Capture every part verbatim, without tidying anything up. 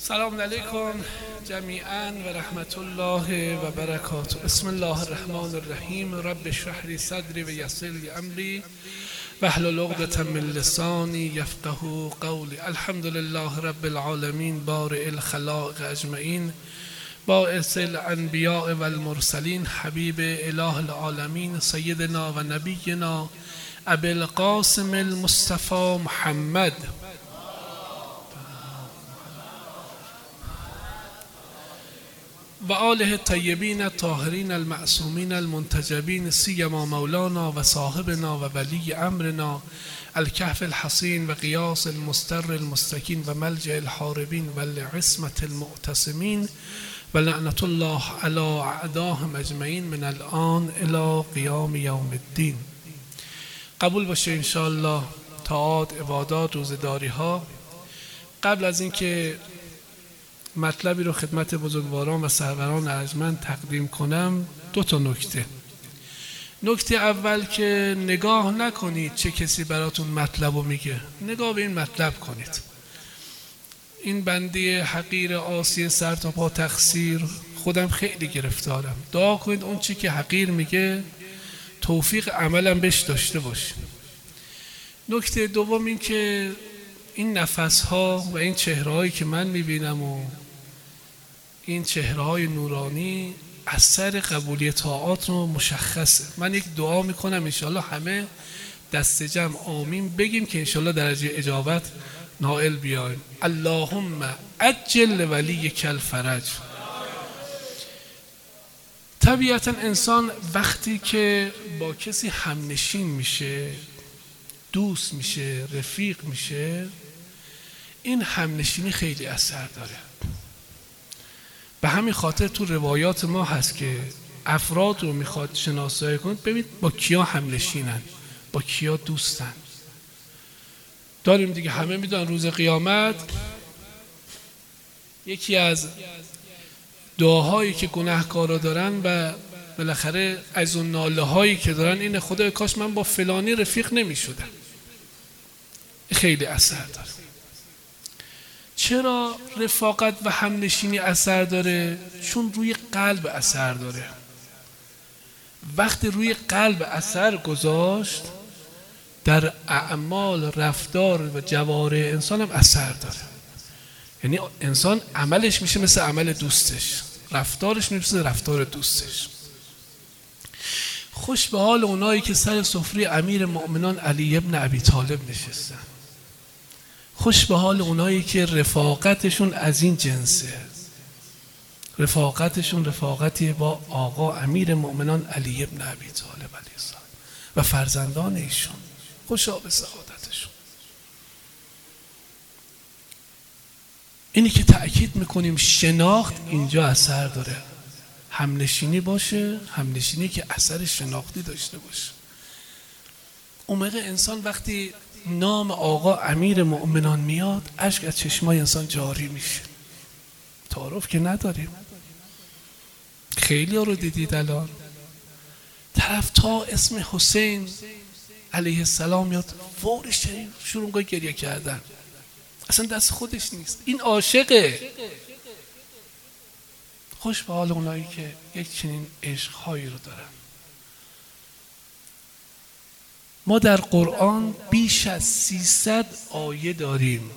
سلام علیکم جمیعا و رحمت الله و برکاته. بسم الله الرحمن الرحیم. رب اشرح لی صدری و یسر لی امری واحلل عقدة من لسانی یفقهوا قولی. الحمد لله رب العالمین بارئ الخلائق اجمعین باعث الانبیاء و المرسلین حبیب اله العالمین سیدنا و نبینا ابی القاسم المصطفى محمد و آله الطیبین الطاهرین المعصومین المنتجبین سیما مولانا و صاحبنا و ولی امرنا الکهف الحصین و قیاس المستر المستکین و ملجأ الحاربین و لعصمة المعتصمین و لعنت الله علی اعداهم اجمعین من الان الی قیام یوم الدین. قبول باشه انشاءالله طاعات، عبادات، روزداری ها. قبل از اینکه مطلبی رو خدمت بزرگواران و سروران ارجمند تقدیم کنم، دو تا نکته. نکته اول که نگاه نکنید چه کسی براتون مطلب رو میگه، نگاه به این مطلب کنید. این بنده حقیر عاصی سر تا پا تقصیر، خودم خیلی گرفتارم. دعا کنید اون چی که حقیر میگه توفیق عملم بهش داشته باشه. نکته دوم این که این نفس ها و این چهره هایی که من میبینم و این چهره های نورانی اثر قبولی طاعات رو مشخصه. من یک دعا میکنم انشالله همه دست جمع آمین بگیم که انشالله درجه اجابت نائل بیایم. اللهم عجل ولیک الفرج. طبیعتا انسان وقتی که با کسی همنشین میشه، دوست میشه، رفیق میشه، این همنشینی خیلی اثر داره. به همین خاطر تو روایات ما هست که افراد رو میخواد شناسایی کنید، ببینید با کیا همنشینن، با کیا دوستن. داریم دیگه، همه میدونن روز قیامت یکی از دعاهایی که گناهکارا دارن و بالاخره از اون ناله هایی که دارن اینه خدای کاش من با فلانی رفیق نمیشدم. خیلی اثر داره. چرا رفاقت و همنشینی اثر داره؟ چون روی قلب اثر داره. وقتی روی قلب اثر گذاشت، در اعمال، رفتار و جوارح انسان هم اثر داره. یعنی انسان عملش میشه مثل عمل دوستش، رفتارش میشه مثل رفتار دوستش. خوش به حال اونایی که سر سفره امیر مؤمنان علی ابن ابی طالب نشستن. خوش به حال اونایی که رفاقتشون از این جنسه. رفاقتشون رفاقتی با آقا امیر مؤمنان علی ابن ابی طالب علیه السلام و فرزندان ایشون. خوشا به سعادتشون. اینی که تأکید میکنیم شناخت اینجا اثر داره. همنشینی باشه، همنشینی که اثر شناختی داشته باشه. اون موقع انسان وقتی نام آقا امیر مؤمنان میاد، اشک از چشمای انسان جاری میشه. تعارف که نداریم. خیلی ها رو دیدید الان طرف تا اسم حسین علیه السلام میاد فورش شروع میکنه گریه کردن. اصلا دست خودش نیست، این عاشقه. خوش به حال اونایی که یک چنین عشقهایی رو دارن. ما در قرآن بیش از سیصد آیه داریم،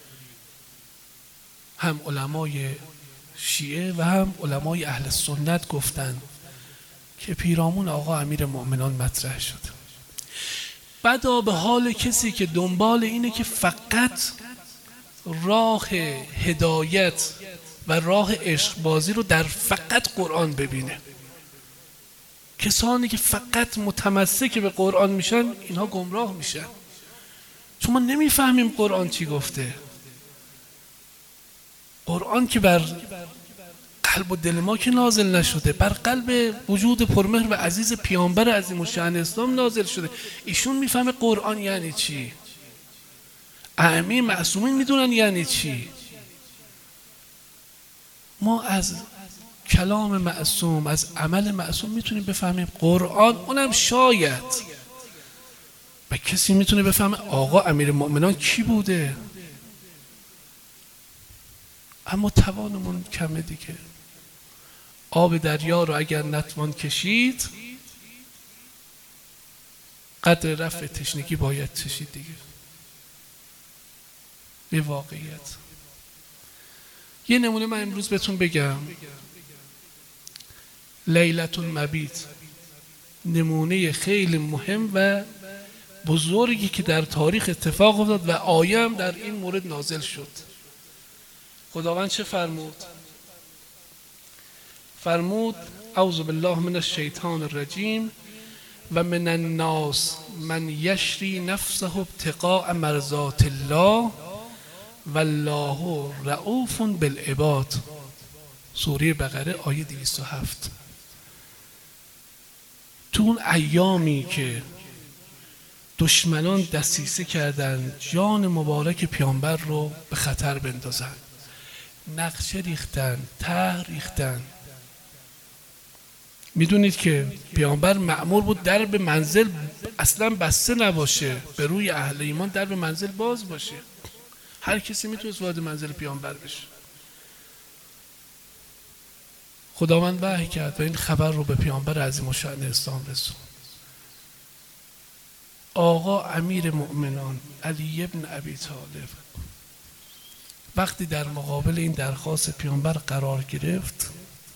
هم علمای شیعه و هم علمای اهل سنت گفتن که پیرامون آقا امیر مؤمنان مطرح شد. بدا به حال کسی که دنبال اینه که فقط راه هدایت و راه عشق بازی رو در فقط قرآن ببینه. کسانی که فقط متمسک به قرآن میشن، اینها گمراه میشن. چون ما نمیفهمیم قرآن چی گفته. قرآن که بر قلب و دل ما که نازل نشده، بر قلب وجود پرمهر و عزیز پیامبر عظیم الشأن اسلام نازل شده. ایشون میفهمه قرآن یعنی چی. ائمه معصومین میدونن یعنی چی. ما از کلام معصوم، از عمل معصوم میتونیم بفهمیم قرآن. اونم شاید و کسی میتونه بفهمه آقا امیر مؤمنان کی بوده. اما توانمون کمه دیگه. آب دریا رو اگر نتوان کشید، قدر رفع تشنگی باید چشید دیگه. به واقعیت یه نمونه من امروز بهتون بگم. لیلة المبیت نمونه خیلی مهم و بزرگی که در تاریخ اتفاق افتاد و آیه هم در این مورد نازل شد. خداوند چه فرمود؟ فرمود اعوذ بالله من الشیطان الرجیم و من الناس من یشری نفسه ابتغاء مرضات الله والله رؤوف بالعباد. سوره بقره آیه دویست و هفت. تو اون ایامی که دشمنان دسیسه کردن جان مبارک پیامبر رو به خطر بندازن، نقشه ریختن، طرح ریختن. میدونید که پیامبر مأمور بود در به منزل اصلا بسته نباشه، به روی اهل ایمان در به منزل باز باشه، هر کسی میتونست وارد منزل پیامبر بشه. خداوند وحی کرد و این خبر رو به پیامبر عظیم الشأن اسلام رسوند. آقا امیر مؤمنان علی ابن ابی طالب وقتی در مقابل این درخواست پیامبر قرار گرفت،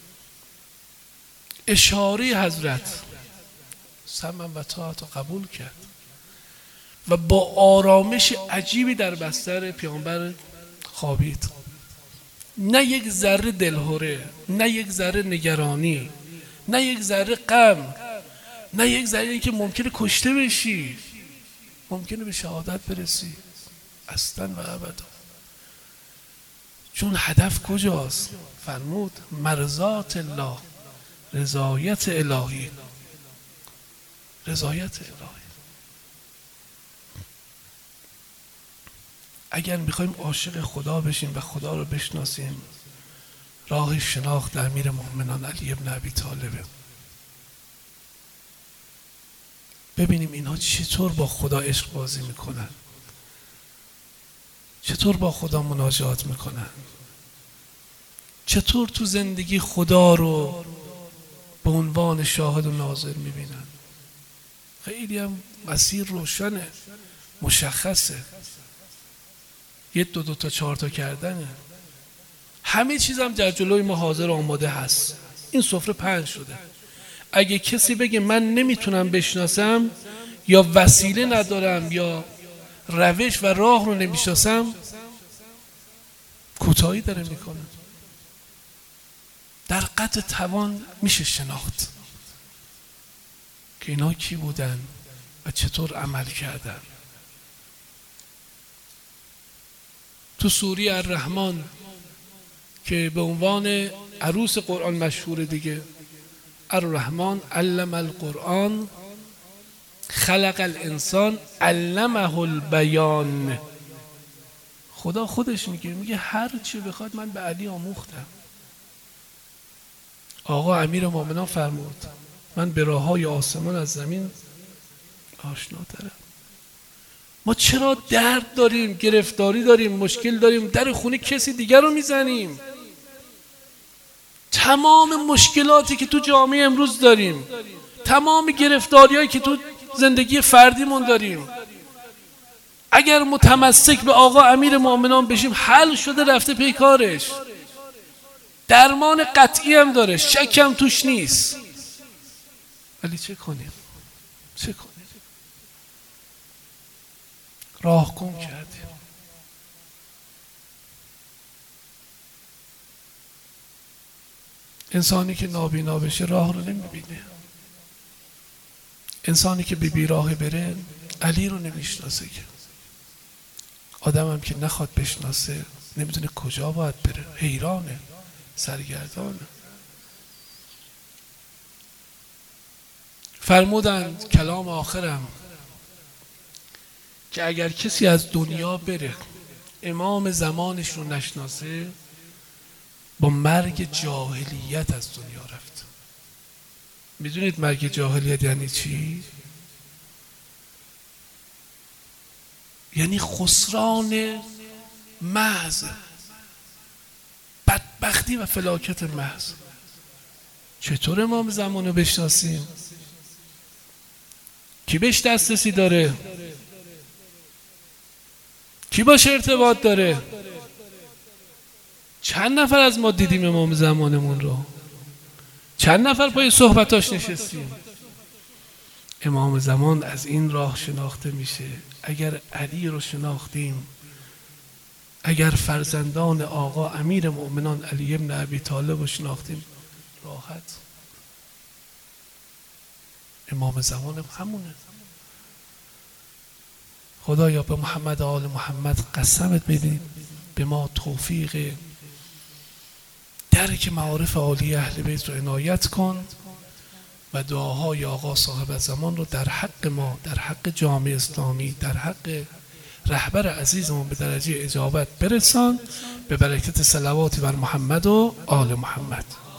اشاره حضرت سمع و طاعت رو قبول کرد و با آرامش عجیبی در بستر پیامبر خوابید. نه یک ذره دلهره، نه یک ذره نگرانی، نه یک ذره غم، نه یک ذره که ممکنه کشته بشی، ممکنه به شهادت برسی. اصلا و ابدا. چون هدف کجاست؟ فرمود مرضات الله، رضایت الهی. رضایت الهی. اگر میخوایم عاشق خدا بشیم و خدا رو بشناسیم، راه شناخت امیر مؤمنان علی ابن ابی طالبه. ببینیم اینها چطور با خدا عشق بازی میکنن، چطور با خدا مناجات میکنن، چطور تو زندگی خدا رو به عنوان شاهد و ناظر میبینن. خیلی هم مسیر روشنه، مشخصه، یه دو دو تا چهار تا کردنه. همه چیزم در جلوی ما حاضر و آماده هست. این سفره پهن شده. اگه کسی بگه من نمیتونم بشناسم یا وسیله ندارم یا روش و راه رو نمیشناسم، کوتاهی داره میکنه. در قدر توان میشه شناخت که اینا کی بودن و چطور عمل کردن. تو سوره الرحمن که به عنوان عروس قرآن مشهور دیگه، الرحمن علم القرآن خلق الانسان علمه البیان. خدا خودش میگه میگه هر چی بخواد من به علی آموختم. آقا امیر مومنان فرمود من به راههای آسمان از زمین آشناترم. ما چرا درد داریم، گرفتاری داریم، مشکل داریم، در خونه کسی دیگر رو میزنیم؟ تمام مشکلاتی که تو جامعه امروز داریم، تمام گرفتاریایی که تو زندگی فردیمون داریم، اگر متمسک به آقا امیر مومنان بشیم حل شده، رفته پی کارش. درمان قطعی هم داره، شک هم توش نیست. ولی چه کنیم؟ چه کنیم؟ راه گم کردیم. انسانی که نابینا بشه راه رو نمیبینه. انسانی که بی بیراه بره علی رو نمیشناسه. که آدم هم که نخواد بشناسه نمیدونه کجا باید بره، حیرانه، سرگردانه. فرمودند کلام آخرم که اگر کسی از دنیا بره امام زمانش رو نشناسه، با مرگ جاهلیت از دنیا رفت. میدونید مرگ جاهلیت یعنی چی؟ یعنی خسران محض. بدبختی و فلاکت محض. چطور امام زمان رو بشناسیم؟ کی بهش دسترسی داره؟ کی باش ارتباط داره؟ چند نفر از ما دیدیم امام زمانمون رو؟ چند نفر پای صحبتاش نشستیم؟ امام زمان از این راه شناخته میشه. اگر علی رو شناختیم، اگر فرزندان آقا امیر مؤمنان علی ابن ابی طالب رو شناختیم، راحت. امام زمان همونه. خدایا به محمد و آل محمد قسمت بدیم، به ما توفیق درک معارف عالی اهل بیت رو عنایت کن و دعاهای آقا صاحب زمان رو در حق ما، در حق جامعه اسلامی، در حق رهبر عزیزمون به درجه اجابت برسان، به برکت صلوات بر محمد و آل محمد.